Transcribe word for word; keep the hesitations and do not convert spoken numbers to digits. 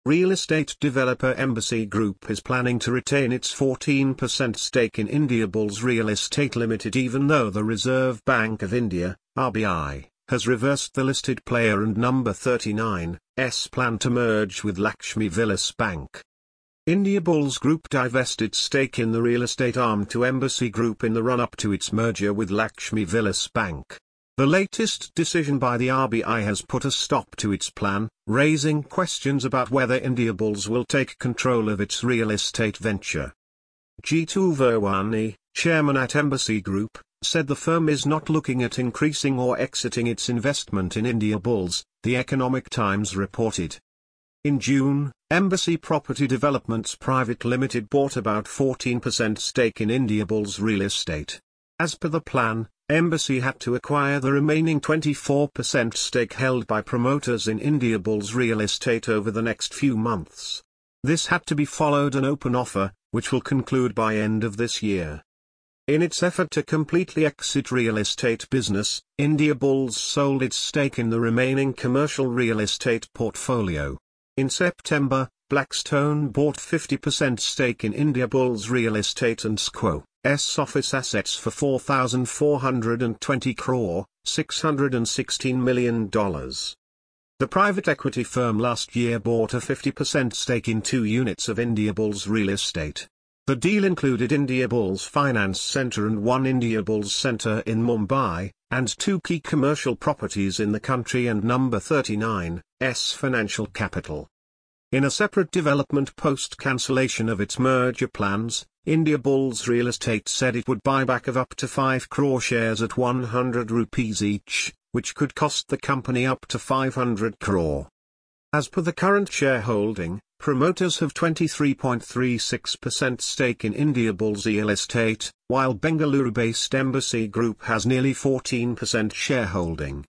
Real estate developer Embassy Group is planning to retain its fourteen percent stake in Indiabulls Real Estate Limited even though the Reserve Bank of India, R B I, has reversed the listed player and Number thirty-nine's plan to merge with Lakshmi Vilas Bank. Indiabulls Group divested stake in the real estate arm to Embassy Group in the run-up to its merger with Lakshmi Vilas Bank. The latest decision by the R B I has put a stop to its plan, raising questions about whether Indiabulls will take control of its real estate venture. Jeetu Virwani, chairman at Embassy Group, said the firm is not looking at increasing or exiting its investment in Indiabulls, The Economic Times reported. In June, Embassy Property Developments Private Limited bought about fourteen percent stake in Indiabulls Real Estate. As per the plan, Embassy had to acquire the remaining twenty-four percent stake held by promoters in Indiabulls Real Estate over the next few months. This had to be followed an open offer, which will conclude by end of this year. In its effort to completely exit real estate business, Indiabulls sold its stake in the remaining commercial real estate portfolio. In September, Blackstone bought fifty percent stake in Indiabulls Real Estate and S Q O's office assets for four thousand four hundred twenty crore, six hundred sixteen million dollars. The private equity firm last year bought a fifty percent stake in two units of Indiabulls Real Estate. The deal included Indiabulls Finance Centre and one Indiabulls Centre in Mumbai, and two key commercial properties in the country and Number thirty-nine's financial capital. In a separate development post-cancellation of its merger plans, Indiabulls Real Estate said it would buy back of up to five crore shares at one hundred rupees each, which could cost the company up to five hundred crore. As per the current shareholding, promoters have twenty-three point three six percent stake in Indiabulls Real Estate, while Bengaluru-based Embassy Group has nearly fourteen percent shareholding.